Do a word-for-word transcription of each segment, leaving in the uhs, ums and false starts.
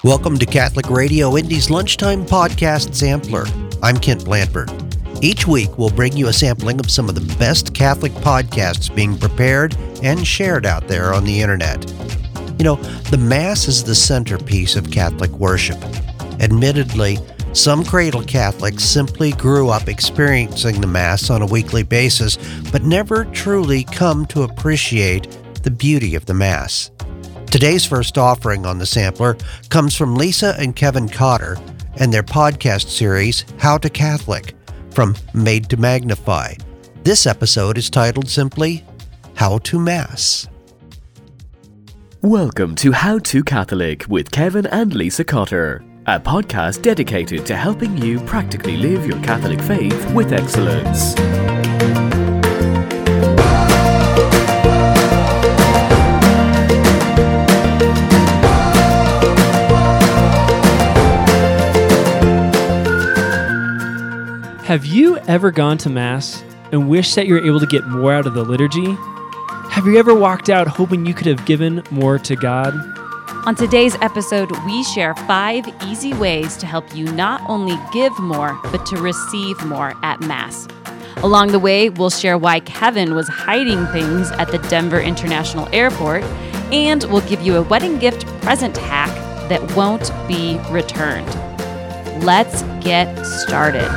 Welcome to Catholic Radio Indy's Lunchtime Podcast Sampler. I'm Kent Blandford. Each week, we'll bring you a sampling of some of the best Catholic podcasts being prepared and shared out there on the internet. You know, the Mass is the centerpiece of Catholic worship. Admittedly, some cradle Catholics simply grew up experiencing the Mass on a weekly basis, but never truly come to appreciate the beauty of the Mass. Today's first offering on the sampler comes from Lisa and Kevin Cotter and their podcast series, How to Catholic, from Made to Magnify. This episode is titled simply, How to Mass. Welcome to How to Catholic with Kevin and Lisa Cotter, a podcast dedicated to helping you practically live your Catholic faith with excellence. Have you ever gone to Mass and wished that you were able to get more out of the liturgy? Have you ever walked out hoping you could have given more to God? On today's episode, we share five easy ways to help you not only give more, but to receive more at Mass. Along the way, we'll share why Kevin was hiding things at the Denver International Airport, and we'll give you a wedding gift present hack that won't be returned. Let's get started.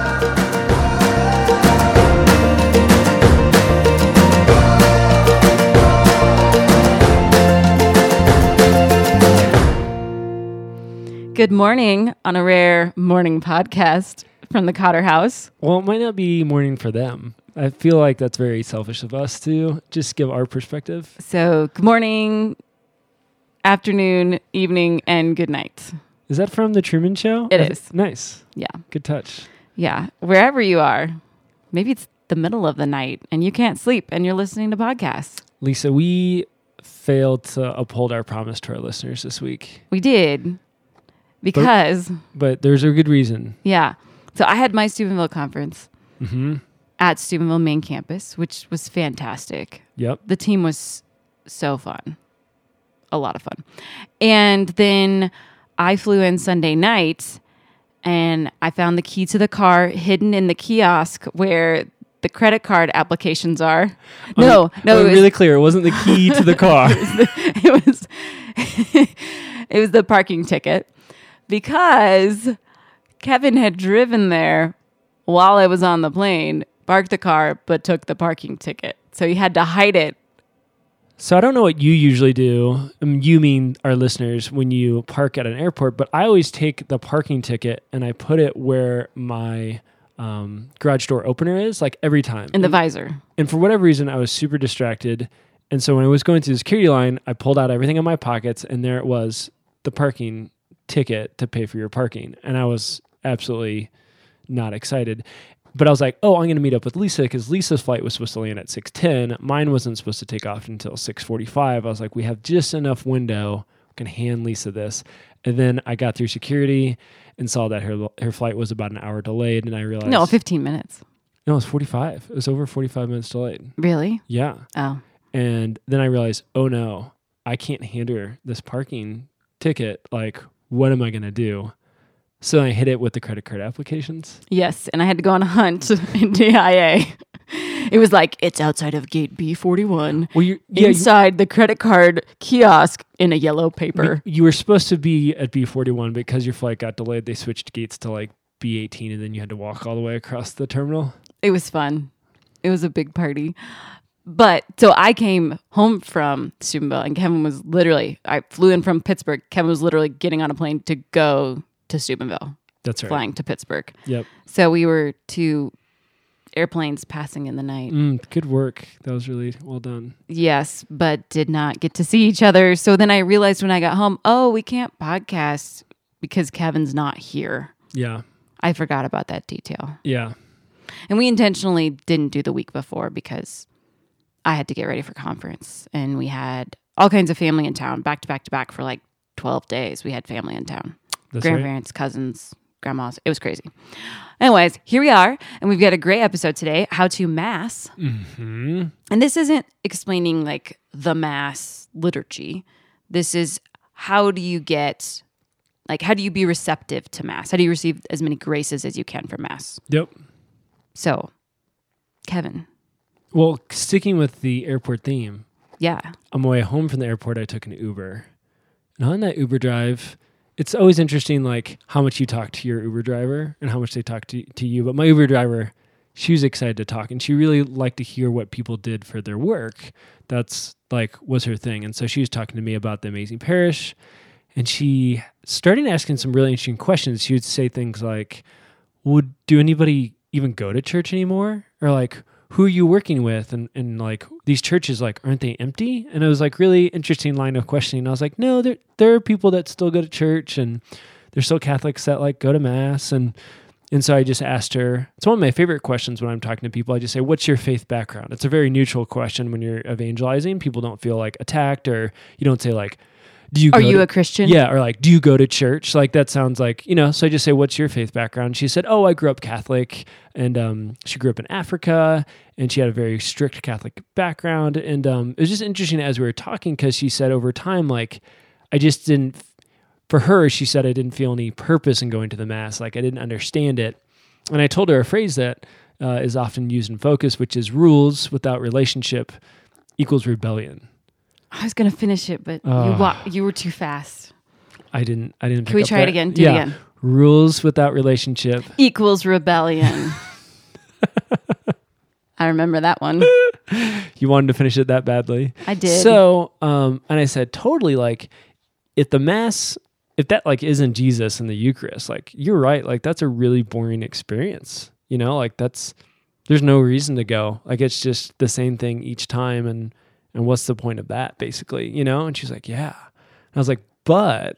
Good morning on a rare morning podcast from the Cotter House. Well, it might not be morning for them. I feel like that's very selfish of us to just give our perspective. So, good morning, afternoon, evening, and good night. Is that from The Truman Show? It I is. Th- nice. Yeah. Good touch. Yeah. Wherever you are. Maybe it's the middle of the night and you can't sleep and you're listening to podcasts. Lisa, we failed to uphold our promise to our listeners this week. We did. Because, but, but there's a good reason. Yeah. So I had my Steubenville conference mm-hmm. at Steubenville main campus, which was fantastic. Yep. The team was so fun. A lot of fun. And then I flew in Sunday night and I found the key to the car hidden in the kiosk where the credit card applications are. No, I'm, no. I'm it was, really clear. It wasn't the key to the car. it was, the, it was, it was the parking ticket. Because Kevin had driven there while I was on the plane, parked the car, but took the parking ticket. So he had to hide it. So I don't know what you usually do. Um, you mean our listeners when you park at an airport, but I always take the parking ticket and I put it where my um, garage door opener is, like every time. In the and, visor. And for whatever reason, I was super distracted. And so when I was going through the security line, I pulled out everything in my pockets and there it was, the parking ticket to pay for your parking. And I was absolutely not excited. But I was like, oh, I'm going to meet up with Lisa because Lisa's flight was supposed to land at six ten. Mine wasn't supposed to take off until six forty-five. I was like, we have just enough window. I can hand Lisa this. And then I got through security and saw that her her flight was about an hour delayed. And I realized... No, fifteen minutes. No, it was forty-five. It was over forty-five minutes delayed. Really? Yeah. Oh. And then I realized, oh no, I can't hand her this parking ticket. Like, what am I going to do? So I hit it with the credit card applications. Yes, and I had to go on a hunt in D I A. It was like, it's outside of gate B forty-one, well, you're, yeah, inside you, the credit card kiosk in a yellow paper. You were supposed to be at B forty-one because your flight got delayed. They switched gates to like B eighteen, and then you had to walk all the way across the terminal. It was fun. It was a big party. But so I came home from Steubenville and Kevin was literally, I flew in from Pittsburgh. Kevin was literally getting on a plane to go to Steubenville. That's right. Flying to Pittsburgh. Yep. So we were two airplanes passing in the night. Mm, good work. That was really well done. Yes, but did not get to see each other. So then I realized when I got home, oh, we can't podcast because Kevin's not here. Yeah. I forgot about that detail. Yeah. And we intentionally didn't do the week before because I had to get ready for conference and we had all kinds of family in town, back to back to back for like twelve days. We had family in town. That's Grandparents, right. cousins, grandmas. It was crazy. Anyways, here we are, and we've got a great episode today, How to Mass. Mm-hmm. And this isn't explaining like the Mass liturgy. This is how do you get like, how do you be receptive to Mass? How do you receive as many graces as you can from Mass? Yep. So, Kevin. Well, sticking with the airport theme, Yeah. on my way home from the airport, I took an Uber. And on that Uber drive, it's always interesting, like, how much you talk to your Uber driver and how much they talk to, to you. But my Uber driver, she was excited to talk, and she really liked to hear what people did for their work. That's, like, was her thing. And so she was talking to me about the amazing parish, and she started asking some really interesting questions. She would say things like, would do anybody even go to church anymore? Or, like, who are you working with? And, and like, these churches, like, aren't they empty? And it was like really interesting line of questioning. I was like, no, there, there are people that still go to church, and there's still Catholics that, like, go to Mass. And, and so I just asked her, it's one of my favorite questions when I'm talking to people. I just say, what's your faith background? It's a very neutral question when you're evangelizing. People don't feel, like, attacked, or you don't say, like, do you Are go you to, a Christian? Yeah, or like, do you go to church? Like, that sounds like, you know, so I just say, what's your faith background? She said, oh, I grew up Catholic, and um, she grew up in Africa, and she had a very strict Catholic background. And um, it was just interesting as we were talking, because she said over time, like, I just didn't, for her, she said, I didn't feel any purpose in going to the Mass. Like, I didn't understand it. And I told her a phrase that uh, is often used in Focus, which is rules without relationship equals rebellion. I was going to finish it, but Oh. you wa- you were too fast. I didn't, I didn't Can pick we up try that. it again? Do yeah. it again. Rules without relationship. Equals rebellion. I remember that one. You wanted to finish it that badly. I did. So, um, and I said, totally, like, if the Mass, if that, like, isn't Jesus in the Eucharist, like, you're right. Like, that's a really boring experience. You know, like, that's, there's no reason to go. Like, it's just the same thing each time. And, and what's the point of that, basically, you know? And she's like, yeah. And I was like, but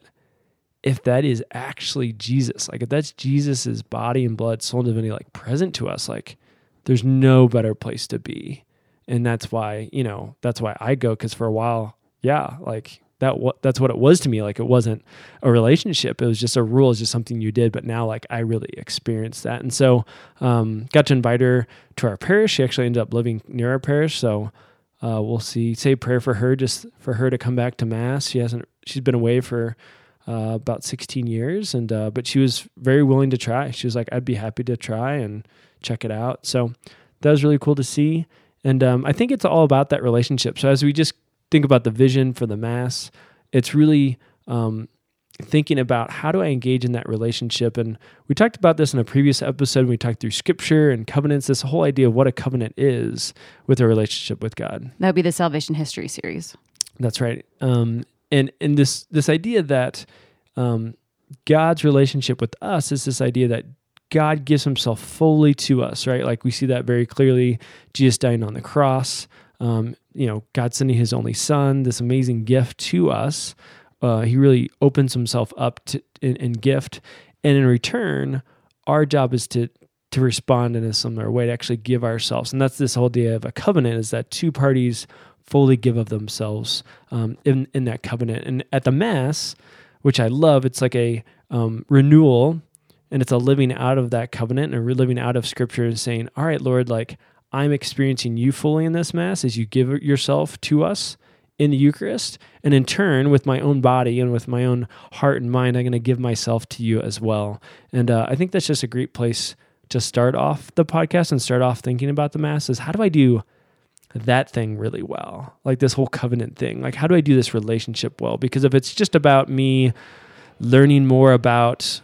if that is actually Jesus, like, if that's Jesus's body and blood, soul and divinity, like, present to us, like, there's no better place to be. And that's why, you know, that's why I go. Cause for a while, yeah, like that, what, that's what it was to me. Like, it wasn't a relationship. It was just a rule. It's just something you did. But now, like, I really experienced that. And so, um, got to invite her to our parish. She actually ended up living near our parish. So, uh, we'll see, say a prayer for her, just for her to come back to Mass. She hasn't, she's been away for, uh, about sixteen years. And, uh, but she was very willing to try. She was like, I'd be happy to try and check it out. So that was really cool to see. And um, I think it's all about that relationship. So as we just think about the vision for the Mass, it's really um, thinking about how do I engage in that relationship. And we talked about this in a previous episode when we talked through Scripture and covenants, this whole idea of what a covenant is with a relationship with God. That would be the Salvation History series. That's right. Um, and and this this idea that um, God's relationship with us is this idea that God gives himself fully to us, right? Like, we see that very clearly. Jesus dying on the cross, um, you know, God sending his only son, this amazing gift to us. Uh, he really opens himself up to in, in gift. And in return, our job is to to respond in a similar way, to actually give ourselves. And that's this whole idea of a covenant, is that two parties fully give of themselves um, in, in that covenant. And at the Mass, which I love, it's like a um, renewal. And it's a living out of that covenant and a living out of Scripture and saying, all right, Lord, like, I'm experiencing you fully in this Mass as you give yourself to us in the Eucharist. And in turn, with my own body and with my own heart and mind, I'm going to give myself to you as well. And uh, I think that's just a great place to start off the podcast and start off thinking about the Mass, is how do I do that thing really well? Like, this whole covenant thing. Like, how do I do this relationship well? Because if it's just about me learning more about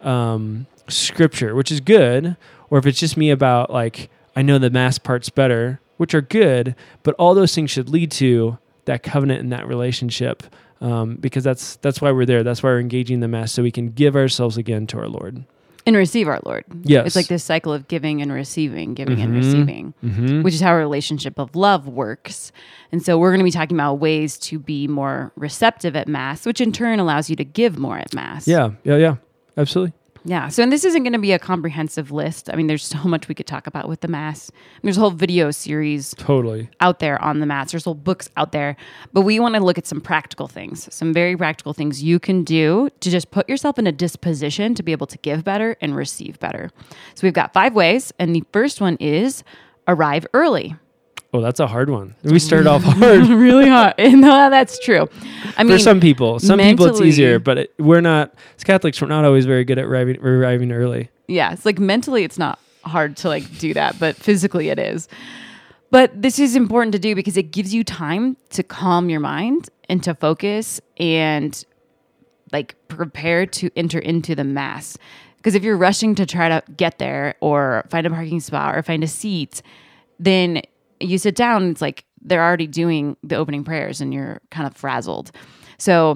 um, Scripture, which is good, or if it's just me about, like, I know the Mass parts better, which are good, but all those things should lead to that covenant and that relationship, um, because that's that's why we're there. That's why we're engaging the Mass, so we can give ourselves again to our Lord. And receive our Lord. Yes. It's like this cycle of giving and receiving, giving Mm-hmm. and receiving, Mm-hmm. which is how a relationship of love works. And so we're going to be talking about ways to be more receptive at Mass, which in turn allows you to give more at Mass. Yeah, yeah, yeah, absolutely. Yeah. So, and this isn't going to be a comprehensive list. I mean, there's so much we could talk about with the Mass. There's a whole video series Totally. out there on the Mass. There's whole books out there. But we want to look at some practical things, some very practical things you can do to just put yourself in a disposition to be able to give better and receive better. So we've got five ways. And the first one is arrive early. Oh, that's a hard one. We start off hard. Really hard. No, that's true. I mean, for some people, some people it's mentally- easier, but it, we're not, as Catholics, we're not always very good at arriving, arriving early. yeah, it's like mentally it's not hard to like do that, but physically it is. But this is important to do because it gives you time to calm your mind and to focus and like prepare to enter into the Mass. Because if you're rushing to try to get there or find a parking spot or find a seat, then you sit down, it's like they're already doing the opening prayers and you're kind of frazzled. So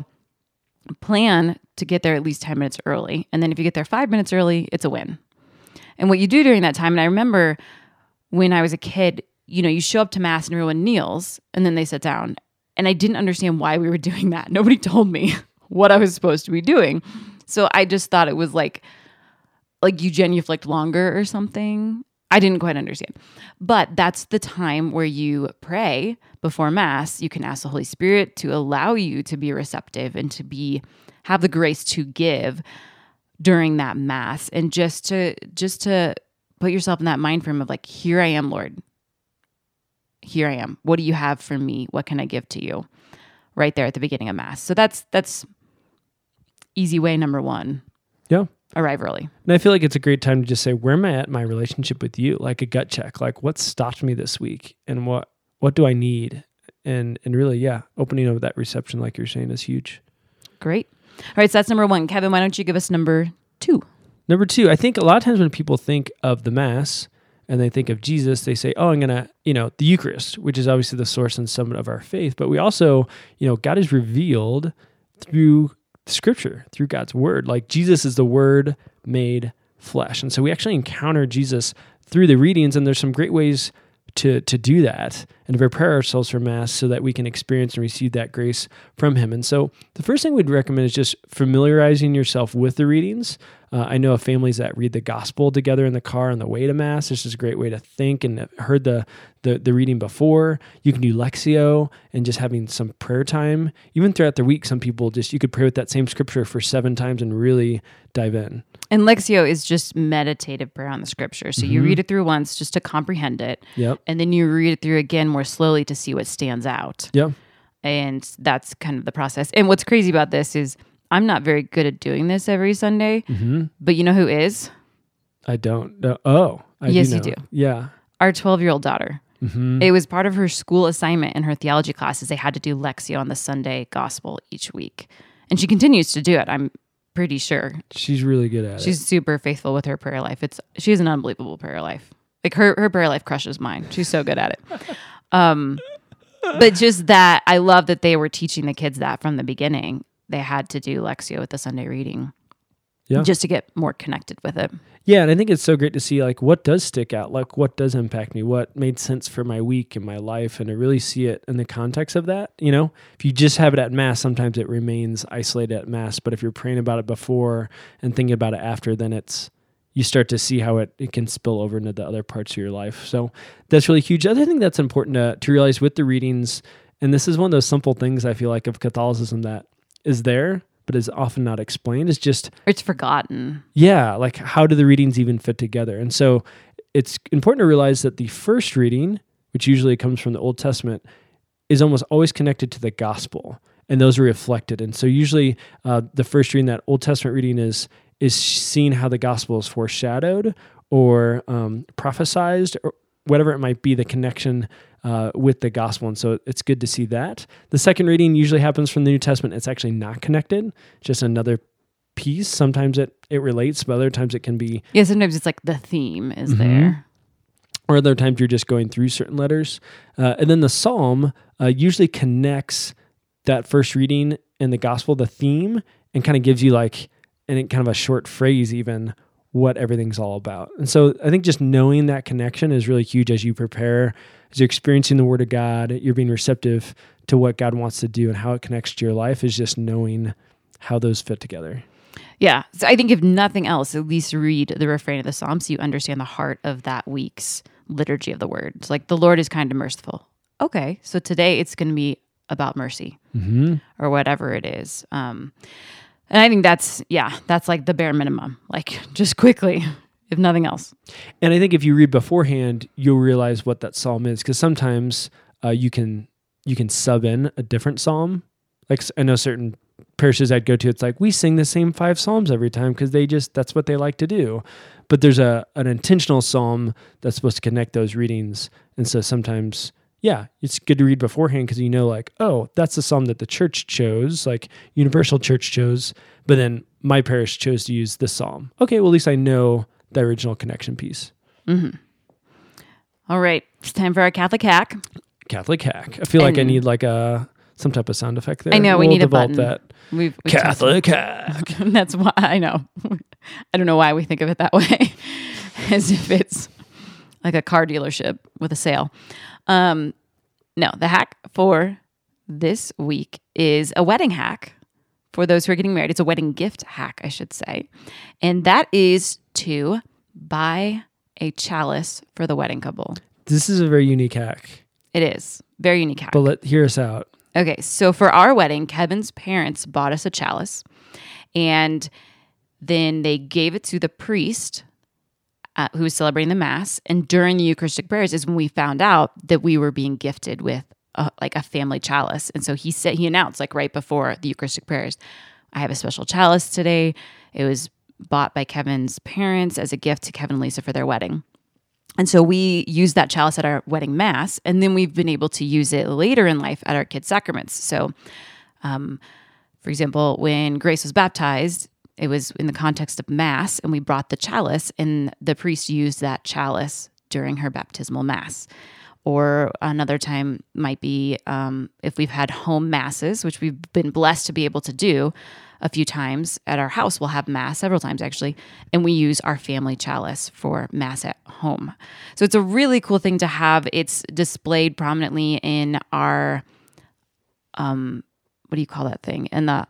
plan to get there at least ten minutes early. And then if you get there five minutes early, it's a win. And what you do during that time, and I remember when I was a kid, you know, you show up to Mass and everyone kneels and then they sit down. And I didn't understand why we were doing that. Nobody told me what I was supposed to be doing. So I just thought it was like, like you genuflect longer or something. I didn't quite understand. But that's the time where you pray before Mass. You can ask the Holy Spirit to allow you to be receptive and to be have the grace to give during that Mass, and just to just to put yourself in that mind frame of like, here I am, Lord. Here I am. What do you have for me? What can I give to you? Right there at the beginning of Mass. So that's that's easy way number one. Yeah. Arrive early. And I feel like it's a great time to just say, where am I at in my relationship with you? Like a gut check, like what stopped me this week and what, what do I need? And, and really, yeah, opening up that reception, like you're saying, is huge. Great. All right. So that's number one. Kevin, why don't you give us number two? Number two, I think a lot of times when people think of the Mass and they think of Jesus, they say, oh, I'm going to, you know, the Eucharist, which is obviously the source and summit of our faith. But we also, you know, God is revealed through Scripture, through God's word. Like Jesus is the Word made flesh. And so we actually encounter Jesus through the readings, and there's some great ways to to do that and to prepare ourselves for Mass so that we can experience and receive that grace from him. And so the first thing we'd recommend is just familiarizing yourself with the readings. Uh, I know of families that read the gospel together in the car on the way to Mass. This is a great way to think and have heard the, the, the reading before. You can do Lectio and just having some prayer time. Even throughout the week, some people just, you could pray with that same scripture for seven times and really dive in. And Lectio is just meditative prayer on the Scripture. So mm-hmm. you read it through once just to comprehend it. Yep. And then you read it through again more slowly to see what stands out. Yeah. And that's kind of the process. And what's crazy about this is I'm not very good at doing this every Sunday, mm-hmm. but you know who is? I don't know. Oh, I yes, do you know. do. Yeah. Our twelve-year-old daughter. Mm-hmm. It was part of her school assignment in her theology classes. They had to do Lectio on the Sunday gospel each week. And she continues to do it, I'm pretty sure. She's really good at She's it. super faithful with her prayer life. It's She has an unbelievable prayer life. Like her, her prayer life crushes mine. She's so good at it. Um, but just that, I love that they were teaching the kids that from the beginning. They had to do Lectio with the Sunday reading, yeah, just to get more connected with it. Yeah, and I think it's so great to see like what does stick out, like what does impact me, what made sense for my week and my life, and to really see it in the context of that. You know, if you just have it at Mass, sometimes it remains isolated at Mass, but if you're praying about it before and thinking about it after, then it's you start to see how it, it can spill over into the other parts of your life. So that's really huge. The other thing that's important to, to realize with the readings, and this is one of those simple things I feel like of Catholicism that is there, but is often not explained, is just... It's forgotten. Yeah, like how do the readings even fit together? And so it's important to realize that the first reading, which usually comes from the Old Testament, is almost always connected to the gospel, and those are reflected. And so usually uh, the first reading, that Old Testament reading, is is seeing how the gospel is foreshadowed or um, prophesized, or whatever it might be, the connection uh, with the gospel. And so it's good to see that. The second reading usually happens from the New Testament. It's actually not connected, just another piece. Sometimes it, it relates, but other times it can be... Yeah, sometimes it's like the theme is mm-hmm. there. Or other times you're just going through certain letters. Uh, and then the psalm uh, usually connects that first reading and the gospel, the theme, and kind of gives you like, and it kind of a short phrase even, what everything's all about. And so I think just knowing that connection is really huge as you prepare, as you're experiencing the Word of God, you're being receptive to what God wants to do and how it connects to your life, is just knowing how those fit together. Yeah. So I think if nothing else, at least read the refrain of the Psalm so you understand the heart of that week's liturgy of the Word. It's like, the Lord is kind and merciful. Okay, so today it's going to be about mercy mm-hmm. or whatever it is. Um, and I think that's, yeah, that's like the bare minimum. Like, just quickly, if nothing else. And I think if you read beforehand, you'll realize what that psalm is, because sometimes uh, you can you can sub in a different psalm. Like I know certain parishes I'd go to, it's like we sing the same five psalms every time because they just that's what they like to do. But there's a an intentional psalm that's supposed to connect those readings, and so sometimes, yeah, it's good to read beforehand because you know, like, oh, that's the psalm that the church chose, like Universal Church chose, but then my parish chose to use this psalm. Okay, well, at least I know the original connection piece. Mm-hmm. All right, it's time for our Catholic hack. Catholic hack. I feel and like I need like a some type of sound effect there. I know, we'll we need a develop button. That. We've, we've Catholic hack. That's why I know. I don't know why we think of it that way, as if it's like a car dealership with a sale. Um, no, the hack for this week is a wedding hack for those who are getting married. It's a wedding gift hack, I should say. And that is to buy a chalice for the wedding couple. This is a very unique hack. It is. Very unique hack. But let hear us out. Okay, so for our wedding, Kevin's parents bought us a chalice, and then they gave it to the priest uh, who was celebrating the Mass. And during the Eucharistic prayers is when we found out that we were being gifted with a, like a family chalice. And so he said he announced like right before the Eucharistic prayers, I have a special chalice today. It was bought by Kevin's parents as a gift to Kevin and Lisa for their wedding. And so we used that chalice at our wedding Mass, and then we've been able to use it later in life at our kids' sacraments. So, um, for example, when Grace was baptized, it was in the context of Mass, and we brought the chalice, and the priest used that chalice during her baptismal Mass. Or another time might be um, if we've had home Masses, which we've been blessed to be able to do a few times at our house. We'll have Mass several times actually, and we use our family chalice for Mass at home. So it's a really cool thing to have. It's displayed prominently in our, um, what do you call that thing? In the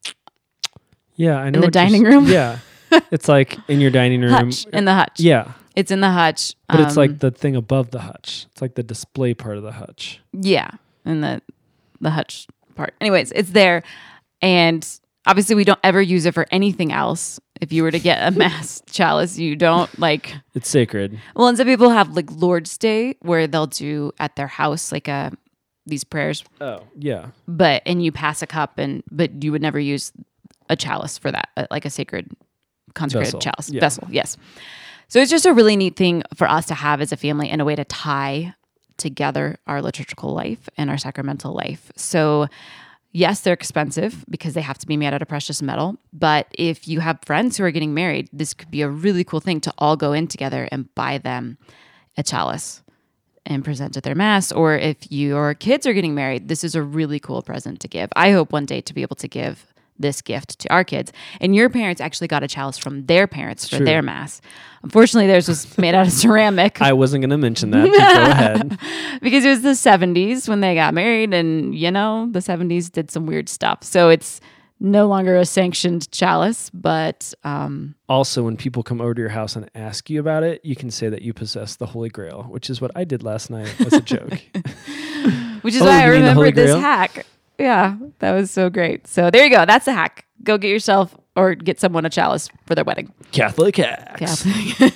yeah, I know in the what you're dining s- room. Yeah, it's like in your dining room. hutch in the hutch. Yeah, it's in the hutch, but it's Um, like the thing above the hutch. It's like the display part of the hutch. yeah, in the the hutch part. Anyways, it's there, and obviously, we don't ever use it for anything else. If you were to get a Mass chalice, you don't like... It's sacred. Well, and some people have like Lord's Day where they'll do at their house like a these prayers. Oh, yeah. But, and you pass a cup, and but you would never use a chalice for that, uh, like a sacred consecrated Vessel. chalice. Yeah. Vessel, yes. So it's just a really neat thing for us to have as a family and a way to tie together our liturgical life and our sacramental life. So yes, they're expensive because they have to be made out of precious metal. But if you have friends who are getting married, this could be a really cool thing to all go in together and buy them a chalice and present at their Mass. Or if your kids are getting married, this is a really cool present to give. I hope one day to be able to give this gift to our kids. And your parents actually got a chalice from their parents for True. their Mass. Unfortunately, theirs was made out of ceramic. I wasn't going to mention that, but go ahead. Because it was the seventies when they got married, and you know, the seventies did some weird stuff. So it's no longer a sanctioned chalice, but um, Also, when people come over to your house and ask you about it, you can say that you possess the Holy Grail, which is what I did last night as a joke. which is Oh, why I you mean the Holy remembered this Grail? hack. Yeah, that was so great. So there you go. That's the hack. Go get yourself or get someone a chalice for their wedding. Catholic hacks. Yeah.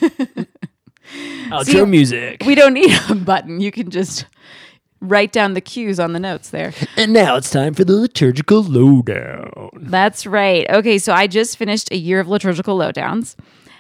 Outro See, music. We don't need a button. You can just write down the cues on the notes there. And now it's time for the liturgical lowdown. That's right. Okay, so I just finished a year of liturgical lowdowns.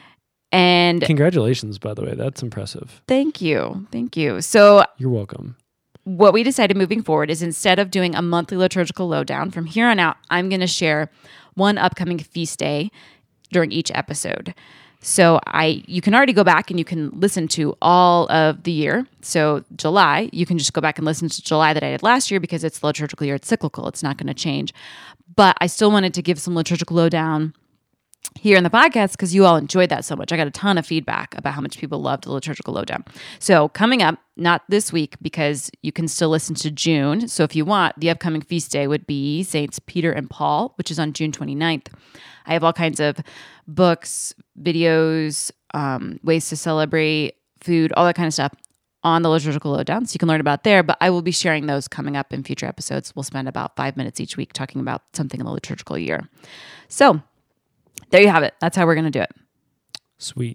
And Congratulations, by the way. That's impressive. thank you. Thank you. So You're welcome. what we decided moving forward is instead of doing a monthly liturgical lowdown, from here on out, I'm going to share one upcoming feast day during each episode. So I, you can already go back and you can listen to all of the year. So July, you can just go back and listen to July that I did last year because it's the liturgical year. It's cyclical. It's not going to change. But I still wanted to give some liturgical lowdown here in the podcast because you all enjoyed that so much. I got a ton of feedback about how much people loved the liturgical lowdown. So coming up, not this week because you can still listen to June. So if you want, the upcoming feast day would be Saints Peter and Paul, which is on June twenty-ninth. I have all kinds of books, videos, um, ways to celebrate, food, all that kind of stuff on the liturgical lowdown. So you can learn about there, but I will be sharing those coming up in future episodes. We'll spend about five minutes each week talking about something in the liturgical year. So there you have it. That's how we're going to do it. Sweet.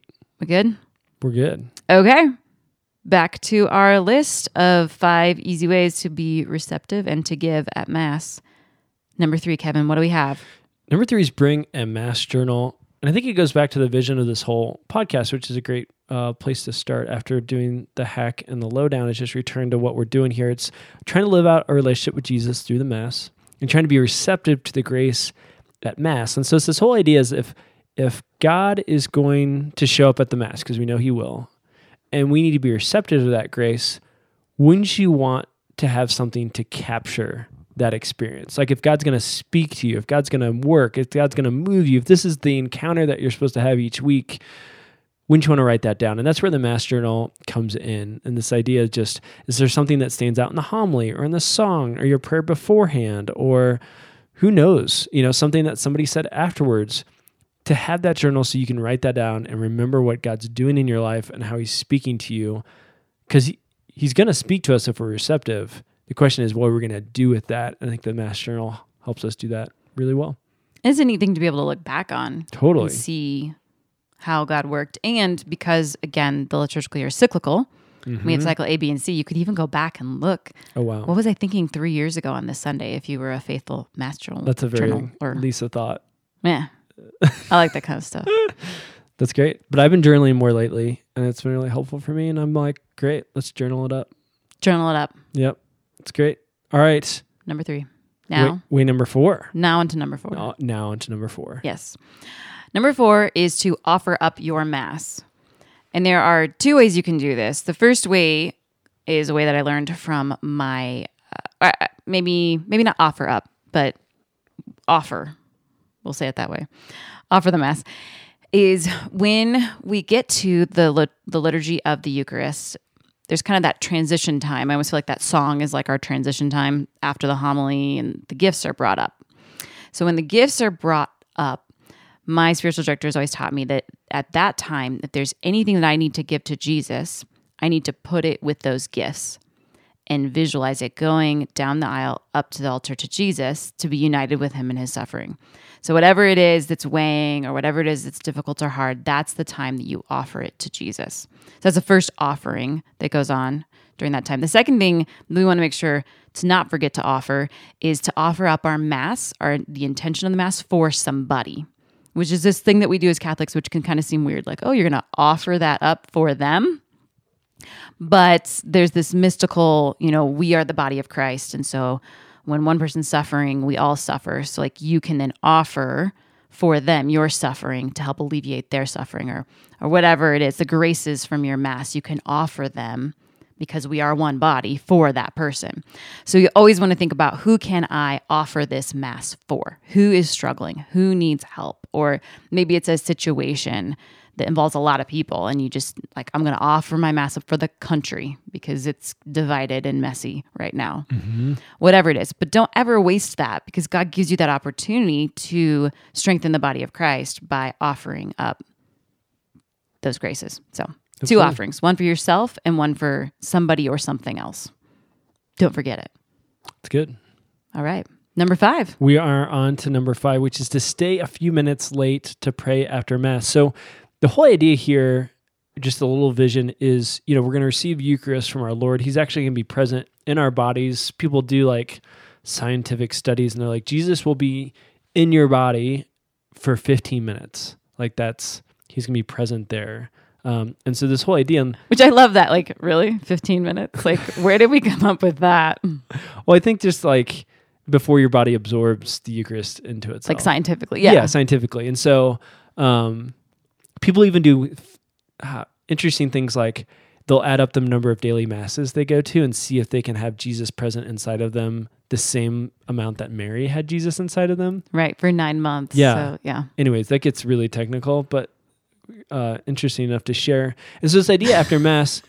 We good? We're good. Okay. Back to our list of five easy ways to be receptive and to give at Mass. Number three, Kevin, what do we have? Number three is bring a Mass journal. And I think it goes back to the vision of this whole podcast, which is a great uh, place to start after doing the hack and the lowdown, is just return to what we're doing here. It's trying to live out a relationship with Jesus through the Mass and trying to be receptive to the grace at Mass. And so it's this whole idea is if, if God is going to show up at the Mass, because we know he will, and we need to be receptive to that grace, wouldn't you want to have something to capture that experience? Like if God's going to speak to you, if God's going to work, if God's going to move you, if this is the encounter that you're supposed to have each week, wouldn't you want to write that down? And that's where the Mass Journal comes in. And this idea is just, is there something that stands out in the homily or in the song or your prayer beforehand, or who knows, you know, something that somebody said afterwards, to have that journal so you can write that down and remember what God's doing in your life and how he's speaking to you. Because he, he's going to speak to us if we're receptive. The question is what we're going to do with that. I think the Mass Journal helps us do that really well. It's a neat thing to be able to look back on. Totally. And see how God worked. And because, again, the liturgical year is cyclical, mm-hmm. we have cycle A, B, and C, you could even go back and look. Oh, wow. What was I thinking three years ago on this Sunday if you were a faithful Mass Journal? That's a very journal, or, Lisa thought. Yeah. I like that kind of stuff. That's great. But I've been journaling more lately, and it's been really helpful for me. And I'm like, great, let's journal it up. Journal it up. Yep. It's great. All right. Number three. Now. Way, way number four. Now into number four. Now, now into number four. Yes. Number four is to offer up your Mass. And there are two ways you can do this. The first way is a way that I learned from my, uh, maybe maybe not offer up, but offer. We'll say it that way. Offer the Mass is when we get to the lit- the liturgy of the Eucharist. There's kind of that transition time. I almost feel like that song is like our transition time after the homily and the gifts are brought up. So when the gifts are brought up, my spiritual director has always taught me that at that time, if there's anything that I need to give to Jesus, I need to put it with those gifts and visualize it going down the aisle up to the altar to Jesus to be united with him in his suffering. So whatever it is that's weighing or whatever it is that's difficult or hard, that's the time that you offer it to Jesus. So that's the first offering that goes on during that time. The second thing we want to make sure to not forget to offer is to offer up our Mass, or the intention of the Mass, for somebody, which is this thing that we do as Catholics, which can kind of seem weird, like, oh, you're going to offer that up for them? But there's this mystical, you know, we are the body of Christ. And so when one person's suffering, we all suffer. So like you can then offer for them your suffering to help alleviate their suffering, or or whatever it is, the graces from your Mass, you can offer them because we are one body for that person. So you always want to think about, who can I offer this Mass for? Who is struggling? Who needs help? Or maybe it's a situation that involves a lot of people, and you just like, I'm going to offer my Mass up for the country because it's divided and messy right now. Mm-hmm. Whatever it is. But don't ever waste that, because God gives you that opportunity to strengthen the body of Christ by offering up those graces. So That's two cool. offerings, one for yourself and one for somebody or something else. Don't forget it. It's good. All right. Number five. We are on to number five, which is to stay a few minutes late to pray after Mass. So the whole idea here, just a little vision, is, you know, we're going to receive Eucharist from our Lord. He's actually going to be present in our bodies. People do like scientific studies, and they're like, Jesus will be in your body for fifteen minutes. Like that's, he's going to be present there. Um, and so this whole idea... Which I love that, like, really? fifteen minutes? Like, where did we come up with that? Well, I think just like before your body absorbs the Eucharist into itself. Like scientifically, yeah. Yeah, scientifically. And so... Um, People even do uh, interesting things, like they'll add up the number of daily masses they go to and see if they can have Jesus present inside of them the same amount that Mary had Jesus inside of them. Right, for nine months. Yeah. So, yeah. Anyways, that gets really technical, but uh, interesting enough to share. And so this idea after Mass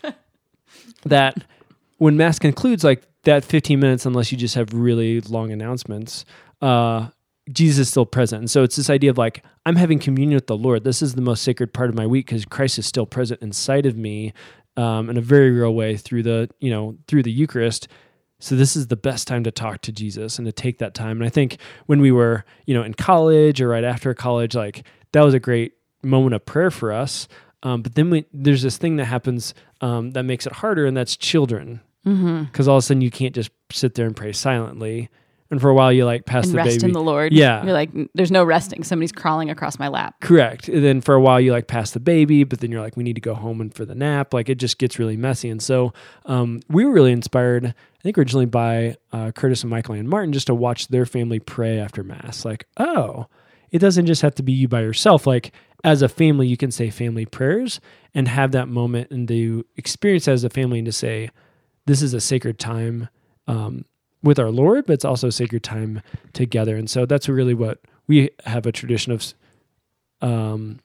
that when Mass concludes, like that fifteen minutes, unless you just have really long announcements, uh, Jesus is still present. And so it's this idea of like, I'm having communion with the Lord. This is the most sacred part of my week because Christ is still present inside of me um, in a very real way through the, you know, through the Eucharist. So this is the best time to talk to Jesus and to take that time. And I think when we were, you know, in college or right after college, like that was a great moment of prayer for us. Um, but then we, there's this thing that happens um, that makes it harder, and that's children. Because Mm-hmm. all of a sudden you can't just sit there and pray silently. And for a while you like pass And the rest baby. in the Lord. Yeah. You're like, there's no resting. Somebody's crawling across my lap. Correct. And then for a while you like pass the baby, but then you're like, we need to go home and for the nap. Like it just gets really messy. And so um, we were really inspired, I think originally by uh, Curtis and Michael and Martin, just to watch their family pray after Mass. Like, oh, it doesn't just have to be you by yourself. Like as a family, you can say family prayers and have that moment and to experience as a family and to say, this is a sacred time um, with our Lord, but it's also a sacred time together. And so that's really what we have a tradition of, um,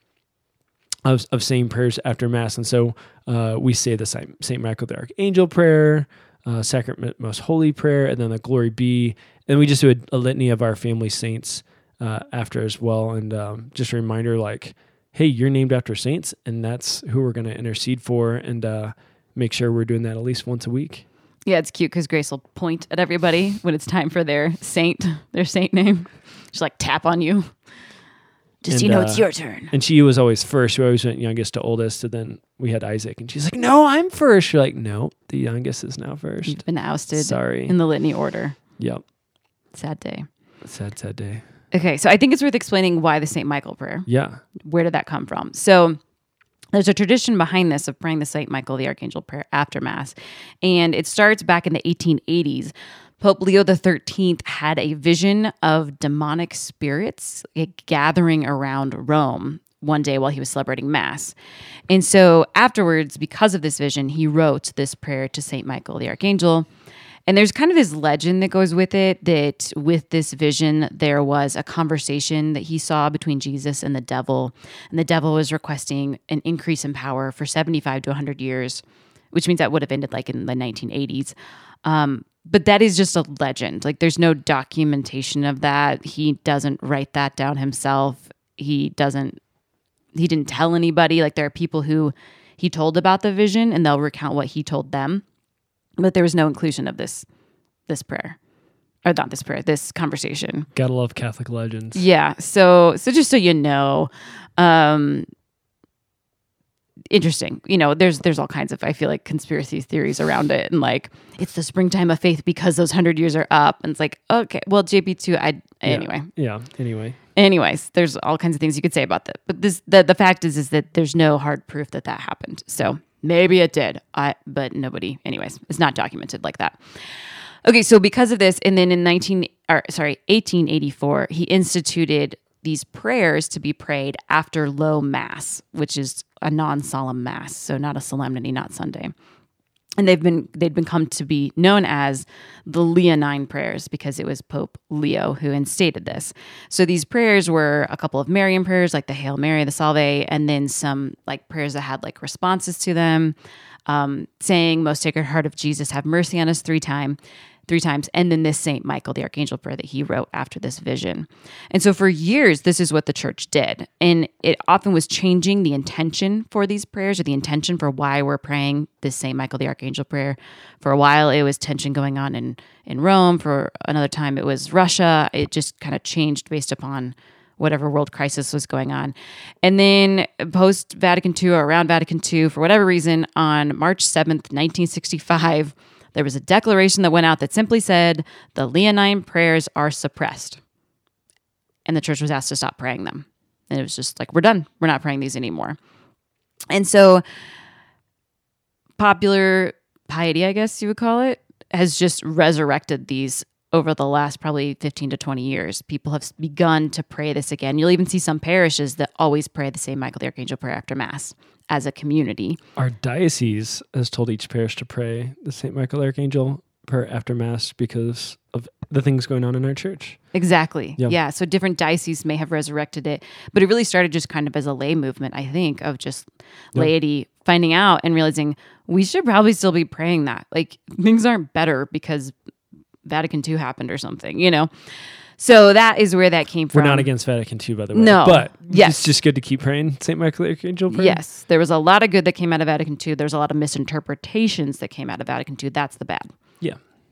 of, of saying prayers after Mass. And so uh, we say the Saint Michael the Archangel prayer, uh, Sacrament Most Holy prayer, and then the Glory Be. And we just do a, a litany of our family saints uh, after as well. And um, just a reminder like, hey, you're named after saints, and that's who we're going to intercede for, and uh, make sure we're doing that at least once a week. Yeah, it's cute because Grace will point at everybody when it's time for their saint, their saint name. She's like, tap on you. Just so And, you know uh, it's your turn. And she was always first. We always went youngest to oldest, and then we had Isaac, and she's like, no, I'm first. You're like, no, the youngest is now first. You've been ousted Sorry. in the litany order. Yep. Sad day. Sad, sad day. Okay, so I think it's worth explaining why the Saint Michael prayer. Yeah. Where did that come from? So there's a tradition behind this of praying the Saint Michael the Archangel prayer after Mass. And it starts back in the eighteen eighties. Pope Leo the thirteenth had a vision of demonic spirits gathering around Rome one day while he was celebrating Mass. And so afterwards, because of this vision, he wrote this prayer to Saint Michael the Archangel. And there's kind of this legend that goes with it, that with this vision, there was a conversation that he saw between Jesus and the devil. And the devil was requesting an increase in power for seventy-five to one hundred years, which means that would have ended like in the nineteen eighties. Um, but that is just a legend. Like there's no documentation of that. He doesn't write that down himself. He doesn't, he didn't tell anybody. Like there are people who he told about the vision and they'll recount what he told them. But there was no inclusion of this this prayer. Or not this prayer, this conversation. Gotta love Catholic legends. Yeah. So so just so you know, um interesting. You know, there's there's all kinds of, I feel like, conspiracy theories around it. And like, it's the springtime of faith because those hundred years are up. And it's like, okay, well, J P two, I anyway. Yeah. Anyway. Anyways, there's all kinds of things you could say about that. But this the, the fact is is that there's no hard proof that that happened. So maybe it did, I but nobody. Anyways, it's not documented like that. Okay, so because of this, and then in nineteen, or sorry, eighteen eighty-four, he instituted these prayers to be prayed after Low Mass, which is a non-solemn Mass, so not a solemnity, not Sunday. And they've been they'd been come to be known as the Leonine prayers because it was Pope Leo who instated this. So these prayers were a couple of Marian prayers like the Hail Mary, the Salve, and then some like prayers that had like responses to them, um, saying Most Sacred Heart of Jesus, have mercy on us three times. Three times, and then this Saint Michael the Archangel prayer that he wrote after this vision. And so for years, this is what the church did. And it often was changing the intention for these prayers or the intention for why we're praying this Saint Michael the Archangel prayer. For a while, it was tension going on in, in Rome. For another time, it was Russia. It just kind of changed based upon whatever world crisis was going on. And then post Vatican Two or around Vatican Two, for whatever reason, on March seventh, nineteen sixty-five, there was a declaration that went out that simply said, the Leonine prayers are suppressed. And the church was asked to stop praying them. And it was just like, we're done. We're not praying these anymore. And so popular piety, I guess you would call it, has just resurrected these over the last probably fifteen to twenty years. People have begun to pray this again. You'll even see some parishes that always pray the Saint Michael the Archangel prayer after Mass as a community. Our diocese has told each parish to pray the Saint Michael Archangel prayer after Mass because of the things going on in our church. Exactly. Yep. Yeah. So different dioceses may have resurrected it, but it really started just kind of as a lay movement, I think, of just Yep. laity finding out and realizing we should probably still be praying that. Like things aren't better because Vatican Two happened or something, you know? So that is where that came from. We're not against Vatican Two, by the way. No. But Yes. it's just good to keep praying Saint Michael the Archangel prayer. Yes. There was a lot of good that came out of Vatican Two. There's a lot of misinterpretations that came out of Vatican Two. That's the bad. Yeah.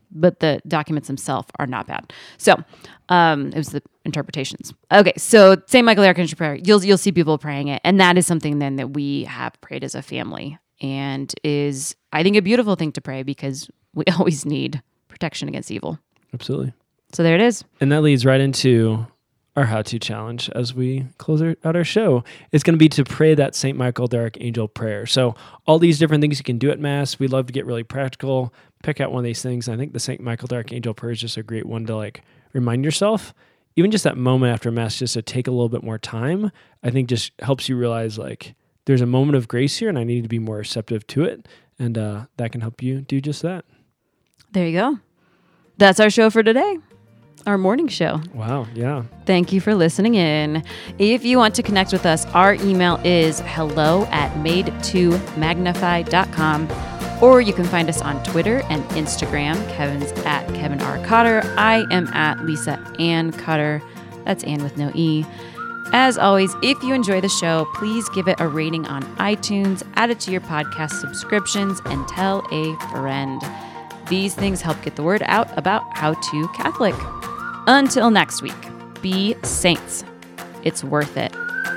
but the documents themselves are not bad. So um, it was the interpretations. Okay, so Saint Michael the Archangel prayer, you'll you'll see people praying it, and that is something then that we have prayed as a family, and is I think a beautiful thing to pray because we always need protection against evil. Absolutely. So there it is. And that leads right into our how-to challenge as we close our, out our show. It's going to be to pray that Saint Michael the Archangel prayer. So all these different things you can do at Mass. We love to get really practical, pick out one of these things. And I think the Saint Michael the Archangel prayer is just a great one to like remind yourself, even just that moment after Mass, just to take a little bit more time, I think just helps you realize like there's a moment of grace here and I need to be more receptive to it. And uh, that can help you do just that. There you go. That's our show for today. Our morning show. Wow, yeah. Thank you for listening in. If you want to connect with us, our email is hello at made to magnify dot com, or you can find us on Twitter and Instagram. Kevin's at Kevin R. Cotter. I am at Lisa Ann Cotter. That's Ann with no E. As always, if you enjoy the show, please give it a rating on iTunes, add it to your podcast subscriptions, and tell a friend. These things help get the word out about How to Catholic. Until next week, be saints. It's worth it.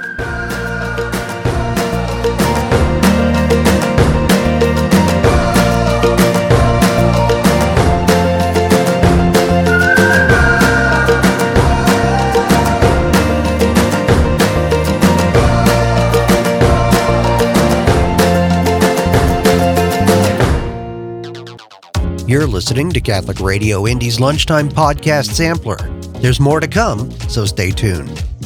You're listening to Catholic Radio Indy's Lunchtime Podcast Sampler. There's more to come, so stay tuned.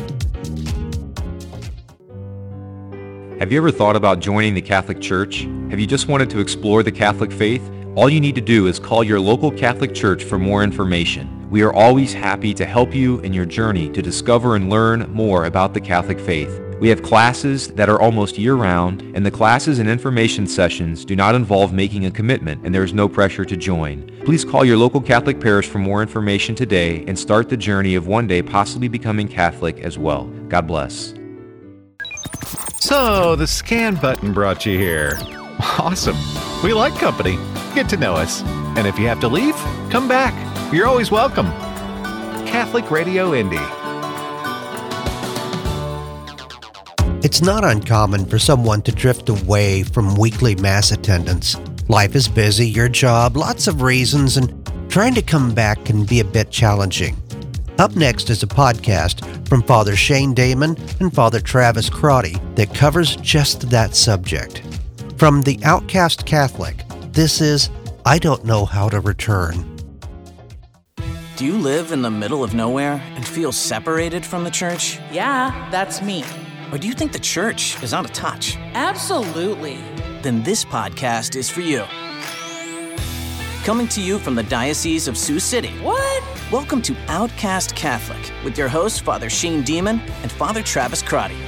Have you ever thought about joining the Catholic Church? Have you just wanted to explore the Catholic faith? All you need to do is call your local Catholic Church for more information. We are always happy to help you in your journey to discover and learn more about the Catholic faith. We have classes that are almost year-round, and the classes and information sessions do not involve making a commitment, and there is no pressure to join. Please call your local Catholic parish for more information today and start the journey of one day possibly becoming Catholic as well. God bless. So, the scan button brought you here. Awesome. We like company. Get to know us. And if you have to leave, come back. You're always welcome. Catholic Radio Indy. It's not uncommon for someone to drift away from weekly Mass attendance. Life is busy, your job, lots of reasons, and trying to come back can be a bit challenging. Up next is a podcast from Father Shane Damon and Father Travis Crotty that covers just that subject. From the Outcast Catholic, this is I Don't Know How to Return. Do you live in the middle of nowhere and feel separated from the church? Yeah, that's me. Or do you think the church is out of touch? Absolutely. Then this podcast is for you. Coming to you from the Diocese of Sioux City. What? Welcome to Outcast Catholic with your hosts, Father Shane Demon and Father Travis Crotty.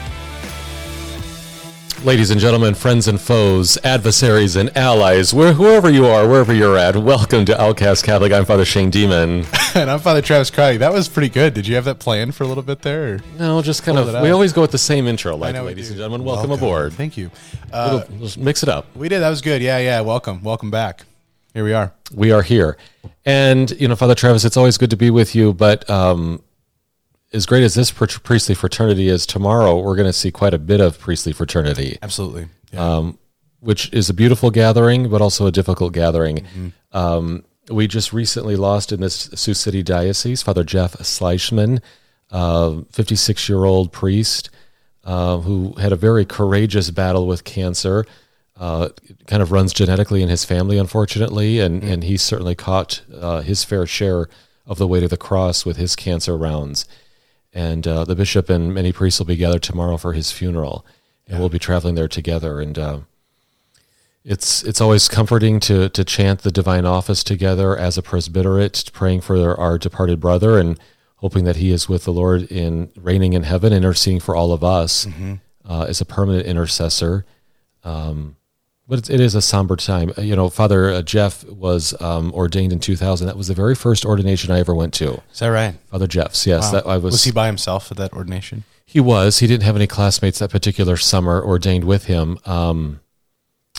Ladies and gentlemen, friends and foes, adversaries and allies, where, whoever you are, wherever you're at, welcome to Outcast Catholic. I'm Father Shane Demon. And I'm Father Travis Crotty. That was pretty good. Did you have that planned for a little bit there? Or? No, just kind Pulled of, it we out. always go with the same intro, like, I know we ladies do. and gentlemen, welcome, aboard. Thank you. Uh, We'll just mix it up. we did. That was good. Yeah, yeah. Welcome. Welcome back. Here we are. We are here. And, you know, Father Travis, it's always good to be with you, but um, as great as this priestly fraternity is, tomorrow we're going to see quite a bit of priestly fraternity. Absolutely. Yeah. Um, which is a beautiful gathering, but also a difficult gathering. Mm-hmm. Um, we just recently lost in this Sioux City diocese, Father Jeff Sleichman, uh, fifty-six-year-old priest uh, who had a very courageous battle with cancer. Uh, it kind of runs genetically in his family, unfortunately, and, mm-hmm. and he certainly caught uh, his fair share of the weight of the cross with his cancer rounds. And uh, the bishop and many priests will be gathered tomorrow for his funeral. And yeah. we'll be traveling there together, and uh, it's it's always comforting to to chant the divine office together as a presbyterate, praying for our departed brother and hoping that he is with the Lord in reigning in heaven, interceding for all of us mm-hmm. uh, as a permanent intercessor. Um, but it, it is a somber time. You know, Father Jeff was um, ordained in two thousand. That was the very first ordination I ever went to. Is that right? Father Jeff's, yes. Wow. That I was. Was he by himself at that ordination? He was. He didn't have any classmates that particular summer ordained with him. Um,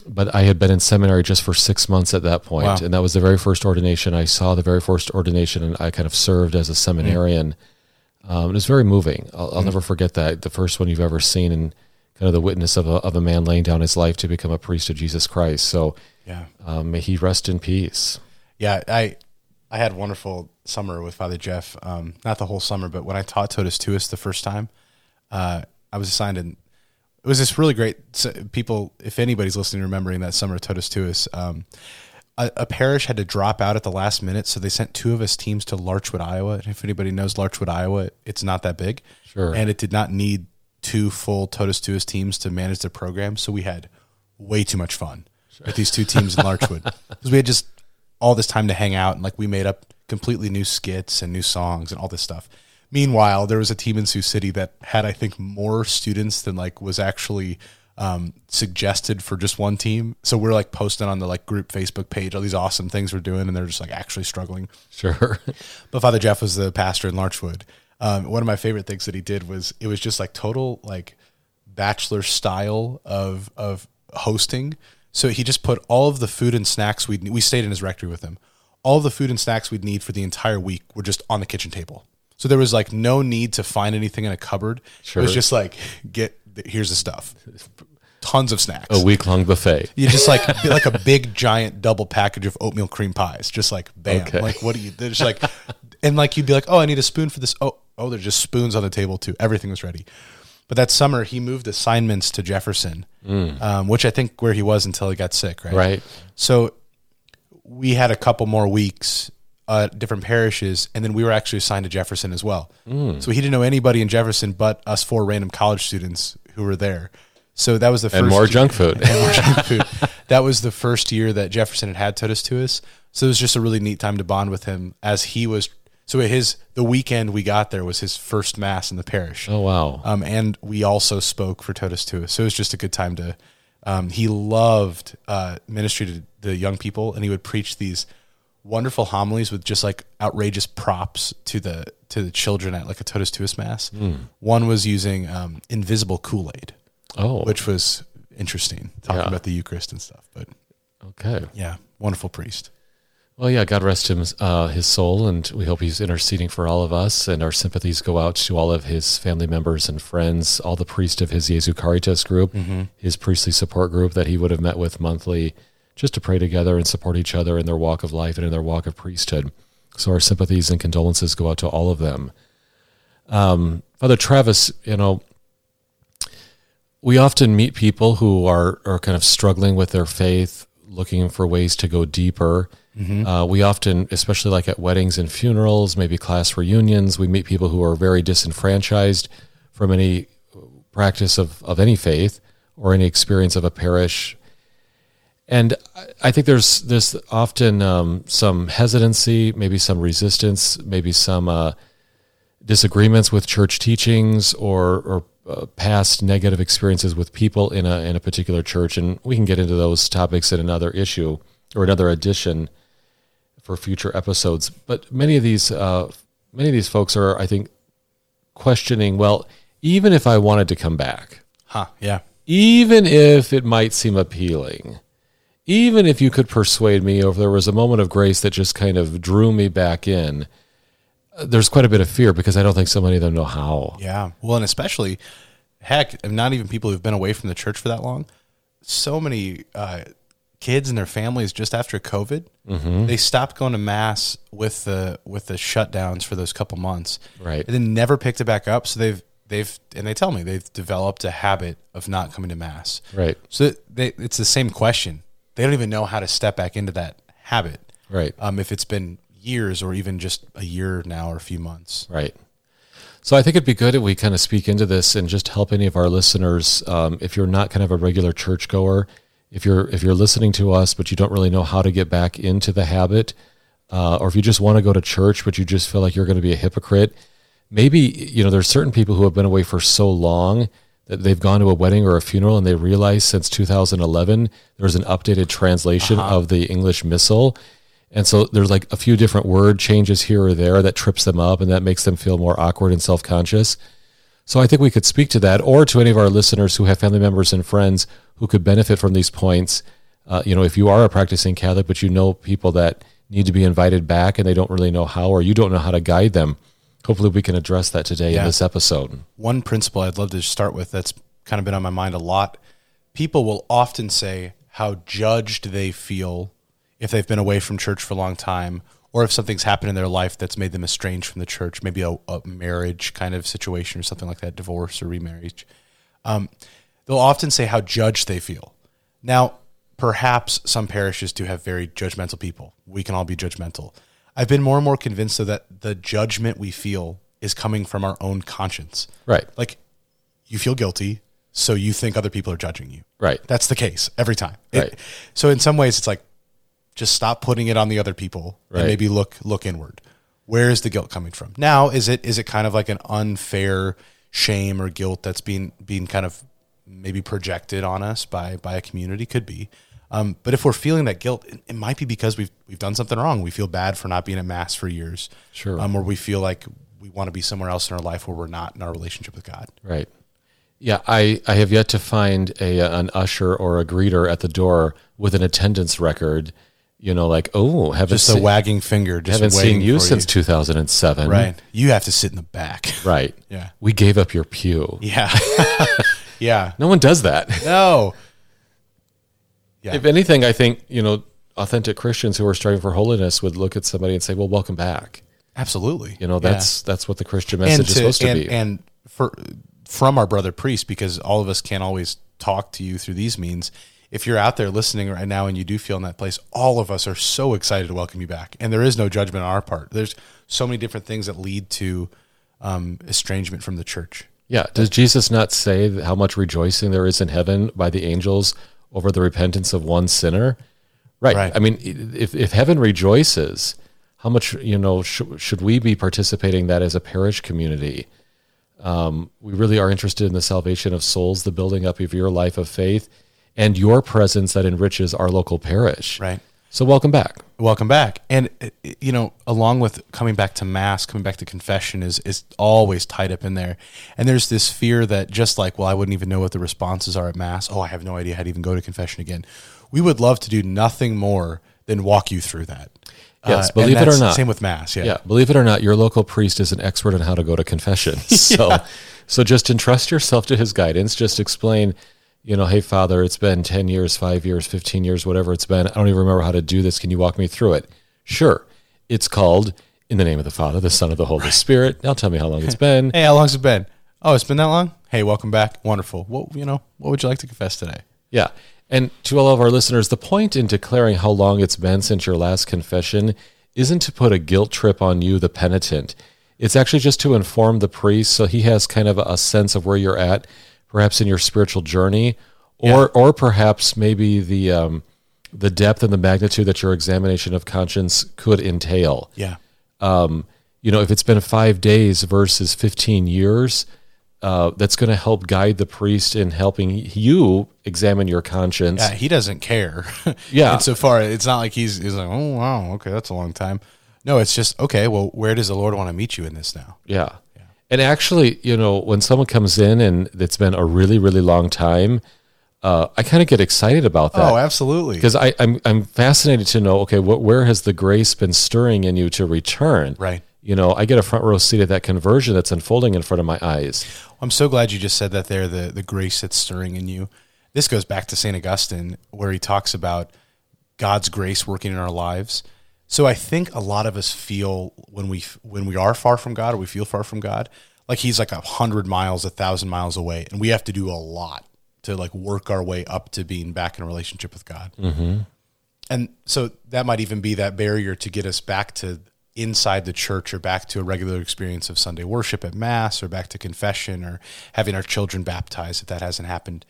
but I had been in seminary just for six months at that point, Wow. and that was the very first ordination I saw, the very first ordination, and I kind of served as a seminarian. Mm. Um, it was very moving. I'll, I'll mm. never forget that, the first one you've ever seen, and kind of the witness of a, of a man laying down his life to become a priest of Jesus Christ. So yeah, um, may he rest in peace. Yeah, I I had a wonderful summer with Father Jeff. Um, not the whole summer, but when I taught Totus Tuus the first time, uh, I was assigned in. It was this really great. So people, if anybody's listening, remembering that summer of Totus Tuus, um, a, a parish had to drop out at the last minute, so they sent two of us teams to Larchwood, Iowa. And if anybody knows Larchwood, Iowa, it's not that big, sure, and it did not need two full Totus Tuus teams to manage the program. So we had way too much fun sure. with these two teams in Larchwood because we had just all this time to hang out, and like we made up completely new skits and new songs and all this stuff. Meanwhile, there was a team in Sioux City that had, I think, more students than like was actually um, suggested for just one team. So we're like posting on the like group Facebook page all these awesome things we're doing, and they're just like actually struggling. Sure. But Father Jeff was the pastor in Larchwood. Um, one of my favorite things that he did was it was just like total like bachelor style of of hosting. So he just put all of the food and snacks we we stayed in his rectory with him. All of the food and snacks we'd need for the entire week were just on the kitchen table. So there was like no need to find anything in a cupboard. Sure. It was just like, get, here's the stuff. Tons of snacks. A week-long buffet. You just like, like a big giant double package of oatmeal cream pies. Just like, bam. Okay. Like, what do you, there's like, and like, you'd be like, oh, I need a spoon for this. Oh, oh, there's just spoons on the table too. Everything was ready. But that summer he moved assignments to Jefferson, mm. um, which I think where he was until he got sick. Right. Right. So we had a couple more weeks Uh, different parishes, and then we were actually assigned to Jefferson as well. Mm. So he didn't know anybody in Jefferson but us four random college students who were there. So that was the first and more year, junk food. and more junk food. That was the first year that Jefferson had had Totus Tuus. So it was just a really neat time to bond with him as he was. So his the weekend we got there was his first mass in the parish. Oh wow! Um, and we also spoke for Totus Tuus. So it was just a good time to. Um, he loved uh, ministry to the young people, and he would preach these wonderful homilies with just like outrageous props to the to the children at like a Totus Tuus mass. Mm. One was using um, invisible Kool-Aid, oh, which was interesting, talking yeah. about the Eucharist and stuff. But okay, yeah, wonderful priest. Well, yeah, God rest him, uh, his soul, and we hope he's interceding for all of us. And our sympathies go out to all of his family members and friends, all the priests of his Jesu Caritas group, mm-hmm. his priestly support group that he would have met with monthly, just to pray together and support each other in their walk of life and in their walk of priesthood. So our sympathies and condolences go out to all of them. Um, Father Travis, you know, we often meet people who are, are kind of struggling with their faith, looking for ways to go deeper. Mm-hmm. Uh, we often, especially like at weddings and funerals, maybe class reunions, we meet people who are very disenfranchised from any practice of, of any faith or any experience of a parish. And I think there's there's often um, some hesitancy, maybe some resistance, maybe some uh, disagreements with church teachings or or uh, past negative experiences with people in a in a particular church, and we can get into those topics in another issue or another edition for future episodes. But many of these uh, many of these folks are, I think, questioning. Well, even if I wanted to come back, huh? Yeah. Even if it might seem appealing. Even if you could persuade me, or if there was a moment of grace that just kind of drew me back in, there's quite a bit of fear because I don't think so many of them know how. Yeah. Well, and especially, heck, not even people who've been away from the church for that long. So many uh, kids and their families just after COVID, mm-hmm. they stopped going to mass with the with the shutdowns for those couple months, right? And then never picked it back up. So they've they've and they tell me they've developed a habit of not coming to mass, right? So they, it's the same question. They don't even know how to step back into that habit. Right. Um, if it's been years or even just a year now or a few months. Right. So I think it'd be good if we kind of speak into this and just help any of our listeners. Um, if you're not kind of a regular churchgoer, if you're if you're listening to us, but you don't really know how to get back into the habit, uh, or if you just want to go to church, but you just feel like you're going to be a hypocrite, maybe, you know, there's certain people who have been away for so long that they've gone to a wedding or a funeral and they realize since two thousand eleven, there's an updated translation uh-huh. of the English Missal. And so there's like a few different word changes here or there that trips them up and that makes them feel more awkward and self-conscious. So I think we could speak to that, or to any of our listeners who have family members and friends who could benefit from these points. Uh, you know, if you are a practicing Catholic, but you know people that need to be invited back and they don't really know how, or you don't know how to guide them, hopefully we can address that today Yeah. in this episode. One principle I'd love to start with that's kind of been on my mind a lot. People will often say how judged they feel if they've been away from church for a long time, or if something's happened in their life that's made them estranged from the church, maybe a, a marriage kind of situation or something like that, divorce or remarriage. Um, they'll often say how judged they feel. Now, perhaps some parishes do have very judgmental people. We can all be judgmental. I've been more and more convinced, though, that the judgment we feel is coming from our own conscience. Right. Like, you feel guilty, so you think other people are judging you. Right. That's the case every time. It- Right. so in some ways, it's like, just stop putting it on the other people Right. and maybe look look inward. Where is the guilt coming from? Now, is it is it kind of like an unfair shame or guilt that's being being kind of maybe projected on us by by a community? Could be. Um, but if we're feeling that guilt, it, it might be because we've we've done something wrong. We feel bad for not being at Mass for years. Sure. Um, or we feel like we want to be somewhere else in our life where we're not in our relationship with God. Right. Yeah, I, I have yet to find a an usher or a greeter at the door with an attendance record. You know, like, oh, haven't Just a seen, wagging finger. Just haven't waiting seen you for since two thousand seven. Right. You have to sit in the back. Right. Yeah. We gave up your pew. Yeah. Yeah. No one does that. No. Yeah. If anything, I think, you know, authentic Christians who are striving for holiness would look at somebody and say, well, welcome back. Absolutely. You know, that's Yeah. that's what the Christian message is supposed to and, be. And for from our brother priest, because all of us can't always talk to you through these means. If you're out there listening right now and you do feel in that place, all of us are so excited to welcome you back. And there is no judgment on our part. There's so many different things that lead to um, estrangement from the church. Yeah. Does Jesus not say that how much rejoicing there is in heaven by the angels over the repentance of one sinner? Right. Right. I mean, if, if heaven rejoices, how much, you know, sh- should we be participating in that as a parish community? Um, we really are interested in the salvation of souls, the building up of your life of faith, and your presence that enriches our local parish. Right. So welcome back. Welcome back. And, uh, you know, along with coming back to Mass, coming back to confession is, is always tied up in there. And there's this fear that just like, well, I wouldn't even know what the responses are at Mass. Oh, I have no idea how to even go to confession again. We would love to do nothing more than walk you through that. Yes, Uh, believe and it or that's not. Same with Mass. Yeah. Yeah, believe it or not, your local priest is an expert on how to go to confession. So, Yeah. so just entrust yourself to his guidance. Just explain, you know, hey, Father, it's been ten years, five years, fifteen years, whatever it's been. I don't even remember how to do this. Can you walk me through it? Sure. It's called In the Name of the Father, the Son, of the Holy Spirit. Now tell me how long it's been. Hey, how long's it been? Oh, it's been that long? Hey, welcome back. Wonderful. What, you know, what would you like to confess today? Yeah. And to all of our listeners, the point in declaring how long it's been since your last confession isn't to put a guilt trip on you, the penitent. It's actually just to inform the priest so he has kind of a sense of where you're at, perhaps in your spiritual journey, or Yeah. or perhaps maybe the um, the depth and the magnitude that your examination of conscience could entail. Yeah. Um, you know, if it's been five days versus fifteen years, uh, that's going to help guide the priest in helping you examine your conscience. Yeah, he doesn't care. Yeah. And so far, it's not like he's, he's like, oh, wow, okay, that's a long time. No, it's just, okay, well, where does the Lord want to meet you in this now? Yeah. And actually, you know, when someone comes in and it's been a really, really long time, uh, I kind of get excited about that. Oh, absolutely. Because I, I'm I'm fascinated to know, okay, what, where has the grace been stirring in you to return? Right. You know, I get a front row seat at that conversion that's unfolding in front of my eyes. I'm so glad you just said that there, the, the grace that's stirring in you. This goes back to Saint Augustine, where he talks about God's grace working in our lives. So I think a lot of us feel when we when we are far from God, or we feel far from God, like he's like a hundred miles, a thousand miles away, and we have to do a lot to like work our way up to being back in a relationship with God. Mm-hmm. And so that might even be that barrier to get us back to inside the church, or back to a regular experience of Sunday worship at Mass, or back to confession, or having our children baptized if that hasn't happened.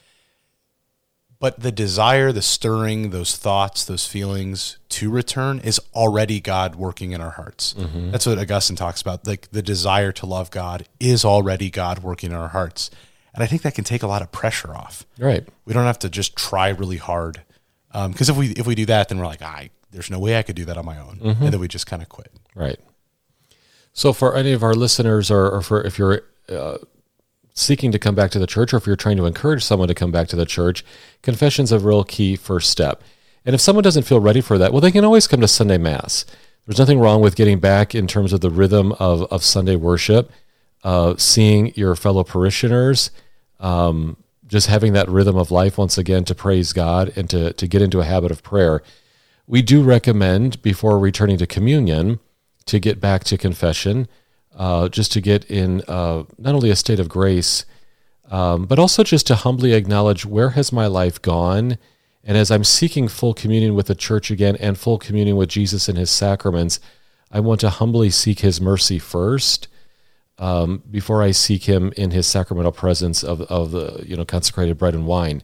But the desire, the stirring, those thoughts, those feelings to return is already God working in our hearts. Mm-hmm. That's what Augustine talks about. Like the desire to love God is already God working in our hearts. And I think that can take a lot of pressure off. Right. We don't have to just try really hard. Because um, if we if we do that, then we're like, I there's no way I could do that on my own. Mm-hmm. And then we just kind of quit. Right. So for any of our listeners, or, or for if you're uh, seeking to come back to the church, or if you're trying to encourage someone to come back to the church, confession's a real key first step. And if someone doesn't feel ready for that, well, they can always come to Sunday Mass. There's nothing wrong with getting back in terms of the rhythm of, of Sunday worship, uh, seeing your fellow parishioners, um, just having that rhythm of life once again to praise God and to, to get into a habit of prayer. We do recommend before returning to communion to get back to confession, uh, just to get in uh, not only a state of grace, um, but also just to humbly acknowledge, where has my life gone? And as I'm seeking full communion with the church again and full communion with Jesus and his sacraments, I want to humbly seek his mercy first, um, before I seek him in his sacramental presence of, of the, you know, consecrated bread and wine.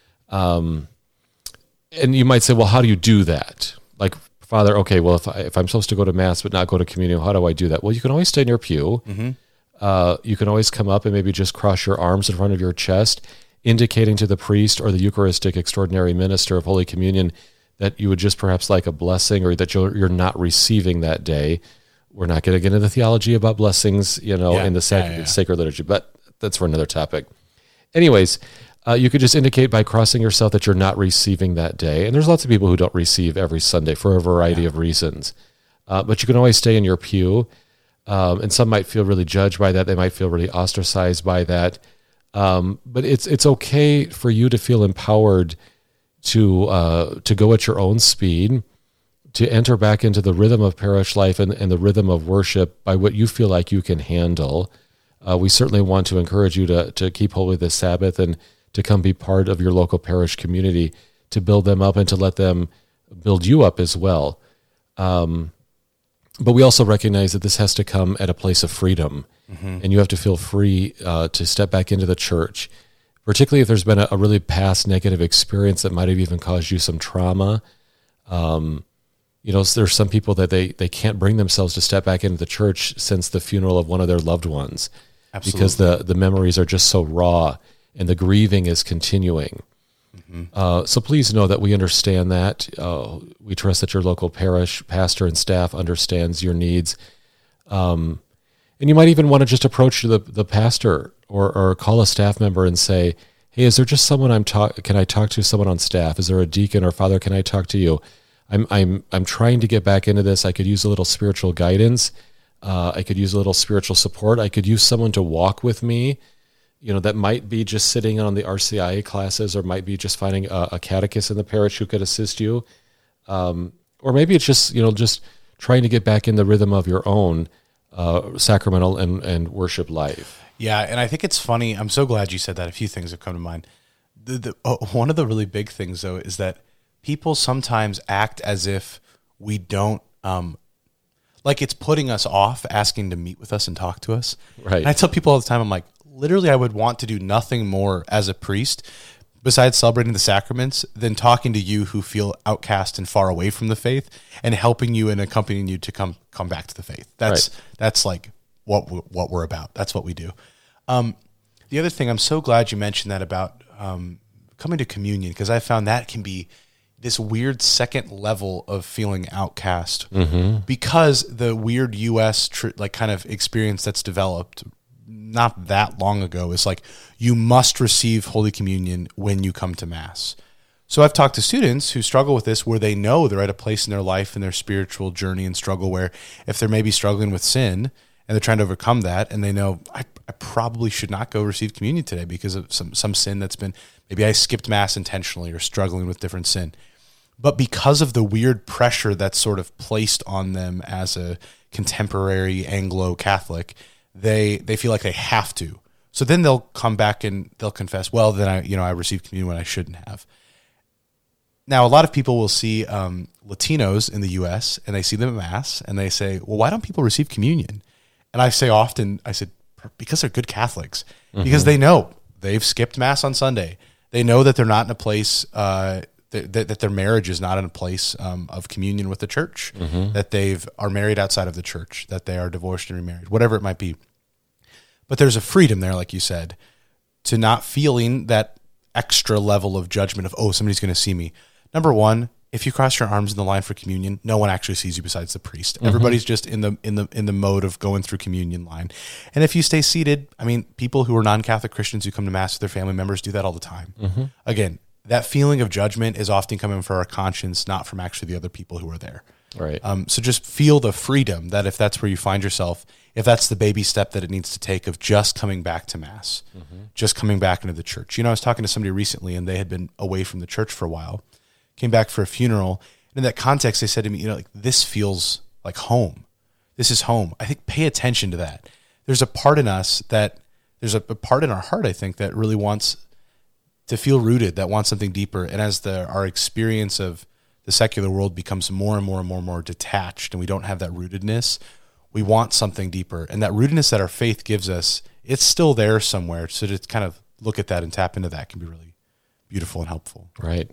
Um, and you might say, well, how do you do that? Like, Father, okay, well, if, I, if I'm supposed to go to Mass but not go to communion, how do I do that? Well, you can always stay in your pew. Mm-hmm. Uh, you can always come up and maybe just cross your arms in front of your chest, indicating to the priest or the Eucharistic extraordinary minister of Holy Communion that you would just perhaps like a blessing, or that you're, you're not receiving that day. We're not going to get into the theology about blessings, you know, yeah, in the sac- yeah, yeah. sacred liturgy, but that's for another topic. Anyways, uh, you could just indicate by crossing yourself that you're not receiving that day. And there's lots of people who don't receive every Sunday for a variety yeah. of reasons. Uh, but you can always stay in your pew. Um, and some might feel really judged by that. They might feel really ostracized by that. Um, but it's it's okay for you to feel empowered to uh, to go at your own speed, to enter back into the rhythm of parish life and, and the rhythm of worship by what you feel like you can handle. Uh, we certainly want to encourage you to to keep holy the Sabbath and to come be part of your local parish community, to build them up and to let them build you up as well. Um, but we also recognize that this has to come at a place of freedom. Mm-hmm. And you have to feel free uh, to step back into the church, particularly if there's been a, a really past negative experience that might have even caused you some trauma. Um, you know, there's some people that they, they can't bring themselves to step back into the church since the funeral of one of their loved ones. Absolutely. Because the, the memories are just so raw and the grieving is continuing. Mm-hmm. Uh, so please know that we understand that. Uh, we trust that your local parish pastor and staff understands your needs. Um, And you might even want to just approach the, the pastor or, or call a staff member and say, hey, is there just someone I'm talk? Can I talk to someone on staff? Is there a deacon or father? Can I talk to you? I'm I'm I'm trying to get back into this. I could use a little spiritual guidance. Uh, I could use a little spiritual support. I could use someone to walk with me. You know, that might be just sitting on the R C I A classes, or might be just finding a, a catechist in the parish who could assist you. Um, or maybe it's just, you know, just trying to get back in the rhythm of your own Uh, sacramental and, and worship life. Yeah, and I think it's funny. I'm so glad you said that. A few things have come to mind. The, the, oh, one of the really big things, though, is that people sometimes act as if we don't, um, like it's putting us off asking to meet with us and talk to us. Right. And I tell people all the time, I'm like, literally, I would want to do nothing more as a priest besides celebrating the sacraments than talking to you who feel outcast and far away from the faith, and helping you and accompanying you to come come back to the faith. That's right. That's like what we, what we're about. That's what we do. Um, the other thing, I'm so glad you mentioned that about um, coming to communion, because I found that can be this weird second level of feeling outcast, mm-hmm. because the weird U S tr- like kind of experience that's developed not that long ago is like, you must receive Holy Communion when you come to Mass. So I've talked to students who struggle with this, where they know they're at a place in their life and their spiritual journey and struggle where if they're maybe struggling with sin and they're trying to overcome that, and they know, I, I probably should not go receive communion today because of some, some sin that's been, maybe I skipped Mass intentionally or struggling with different sin. But because of the weird pressure that's sort of placed on them as a contemporary Anglo-Catholic, they they feel like they have to. So then they'll come back and they'll confess, well, then I, you know, I received communion when I shouldn't have. Now, a lot of people will see um, Latinos in the U S and they see them at Mass and they say, well, why don't people receive communion? And I say often, I said, because they're good Catholics, mm-hmm. because they know they've skipped Mass on Sunday. They know that they're not in a place, uh, that, that, that their marriage is not in a place um, of communion with the church, mm-hmm. that they've are married outside of the church, that they are divorced and remarried, whatever it might be. But there's a freedom there, like you said, to not feeling that extra level of judgment of, oh, somebody's going to see me. Number one, if you cross your arms in the line for communion, no one actually sees you besides the priest. Mm-hmm. Everybody's just in the in the in the mode of going through communion line. And if you stay seated, I mean, people who are non-Catholic Christians who come to Mass with their family members do that all the time. Mm-hmm. Again, that feeling of judgment is often coming from our conscience, not from actually the other people who are there. Right. Um, so just feel the freedom that if that's where you find yourself, if that's the baby step that it needs to take of just coming back to Mass, mm-hmm. just coming back into the church. You know, I was talking to somebody recently and they had been away from the church for a while, came back for a funeral. And in that context, they said to me, you know, like, this feels like home. This is home. I think pay attention to that. There's a part in us that, there's a, a part in our heart, I think, that really wants to feel rooted, that wants something deeper. And as the our experience of the secular world becomes more and more and more and more detached and we don't have that rootedness, we want something deeper. And that rootedness that our faith gives us, it's still there somewhere. So to kind of look at that and tap into that can be really beautiful and helpful. Right.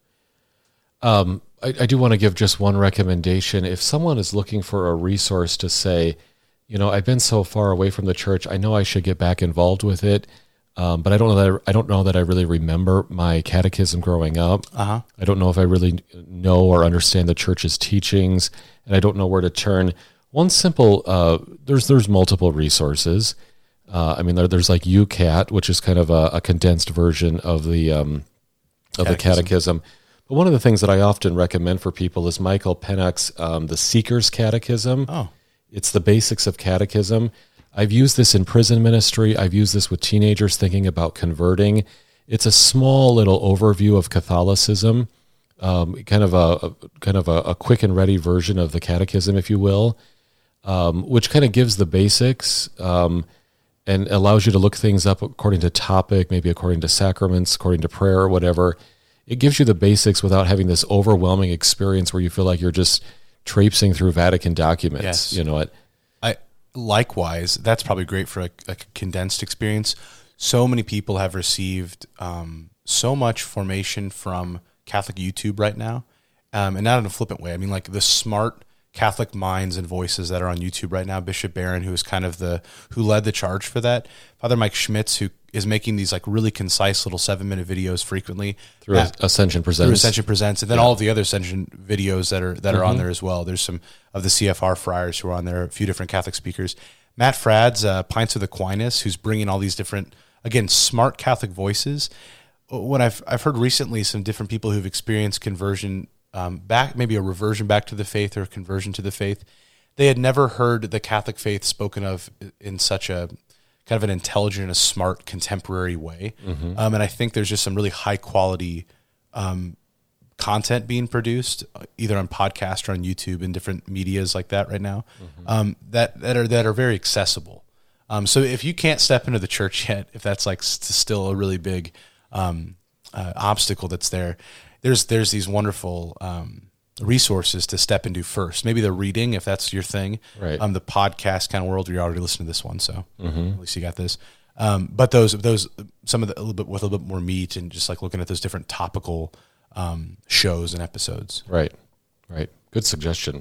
Um, I, I do want to give just one recommendation. If someone is looking for a resource to say, you know, I've been so far away from the church, I know I should get back involved with it, um, but I don't know that I, I don't know that I really remember my catechism growing up. Uh-huh. I don't know if I really know or understand the church's teachings, and I don't know where to turn. One simple, uh, there's there's multiple resources. Uh, I mean, there, there's like U CAT, which is kind of a, a condensed version of the um, of catechism. the catechism. But one of the things that I often recommend for people is Michael Pennock's um, The Seeker's Catechism. Oh. It's the basics of catechism. I've used this in prison ministry. I've used this with teenagers thinking about converting. It's a small little overview of Catholicism, um, kind of a, a kind of a, a quick and ready version of the catechism, if you will, um, which kind of gives the basics um, and allows you to look things up according to topic, maybe according to sacraments, according to prayer or whatever. It gives you the basics without having this overwhelming experience where you feel like you're just traipsing through Vatican documents. Yes. You know it. I likewise, that's probably great for a, a condensed experience. So many people have received um, so much formation from Catholic YouTube right now, um, and not in a flippant way. I mean, like the smart Catholic minds and voices that are on YouTube right now. Bishop Barron, who is kind of the who led the charge for that. Father Mike Schmitz, who is making these like really concise little seven minute videos frequently through Matt, Ascension Presents. Through Ascension Presents, and then yeah. all of the other Ascension videos that are that are mm-hmm. on there as well. There's some of the C F R friars who are on there, a few different Catholic speakers. Matt Fradd's uh, Pints with Aquinas, who's bringing all these different, again, smart Catholic voices. When I've I've heard recently some different people who've experienced conversion um, back, maybe a reversion back to the faith or a conversion to the faith, they had never heard the Catholic faith spoken of in such a kind of an intelligent, a smart, contemporary way. Mm-hmm. Um, and I think there's just some really high quality um, content being produced, either on podcast or on YouTube and different medias like that right now, mm-hmm. um, that that are that are very accessible. Um, so if you can't step into the church yet, if that's like st- still a really big um, uh, obstacle that's there, there's there's these wonderful um, resources to step into first. Maybe the reading, if that's your thing. Right. Um, the podcast kind of world, you're already listening to this one, so mm-hmm. at least you got this. Um, but those those some of the a little bit with a little bit more meat and just like looking at those different topical um, shows and episodes. Right. Right. Good suggestion.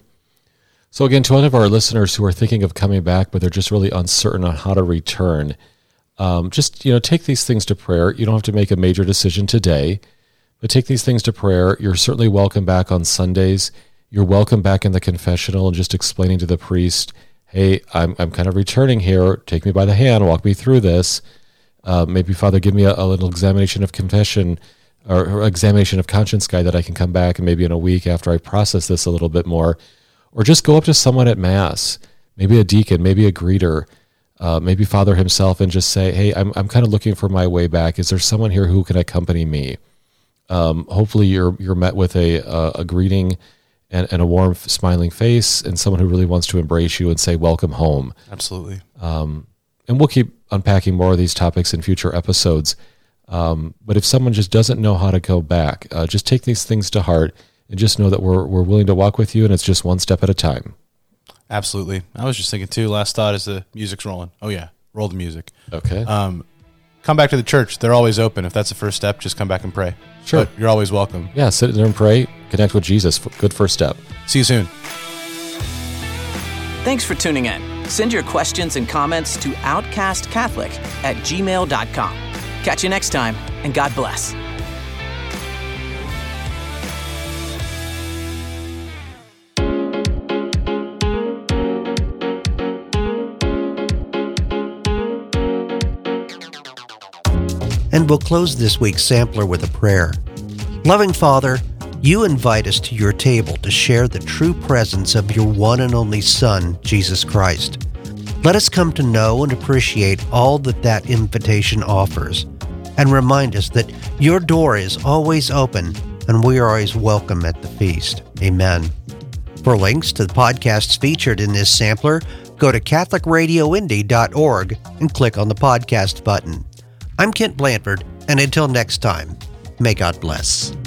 So again, to one of our listeners who are thinking of coming back, but they're just really uncertain on how to return, um, just you know, take these things to prayer. You don't have to make a major decision today, but take these things to prayer. You're certainly welcome back on Sundays. You're welcome back in the confessional and just explaining to the priest, hey, I'm I'm kind of returning here. Take me by the hand. Walk me through this. Uh, maybe, Father, give me a, a little examination of confession or, or examination of conscience guide that I can come back and maybe in a week after I process this a little bit more. Or just go up to someone at Mass, maybe a deacon, maybe a greeter, uh, maybe Father himself, and just say, hey, I'm I'm kind of looking for my way back. Is there someone here who can accompany me? Um, hopefully you're you're met with a a, a greeting and, and a warm, smiling face and someone who really wants to embrace you and say, welcome home. Absolutely. Um, and we'll keep unpacking more of these topics in future episodes. Um, but if someone just doesn't know how to go back, uh, just take these things to heart. And just know that we're we're willing to walk with you, and it's just one step at a time. Absolutely. I was just thinking, too, last thought as the music's rolling. Oh, yeah, roll the music. Okay. Um, come back to the church. They're always open. If that's the first step, just come back and pray. Sure. But you're always welcome. Yeah, sit there and pray. Connect with Jesus. Good first step. See you soon. Thanks for tuning in. Send your questions and comments to outcastcatholic at gmail dot com. Catch you next time, and God bless. And we'll close this week's sampler with a prayer. Loving Father, you invite us to your table to share the true presence of your one and only Son, Jesus Christ. Let us come to know and appreciate all that that invitation offers, and remind us that your door is always open and we are always welcome at the feast. Amen. For links to the podcasts featured in this sampler, go to catholic radio indy dot org and click on the podcast button. I'm Kent Blanford, and until next time, may God bless.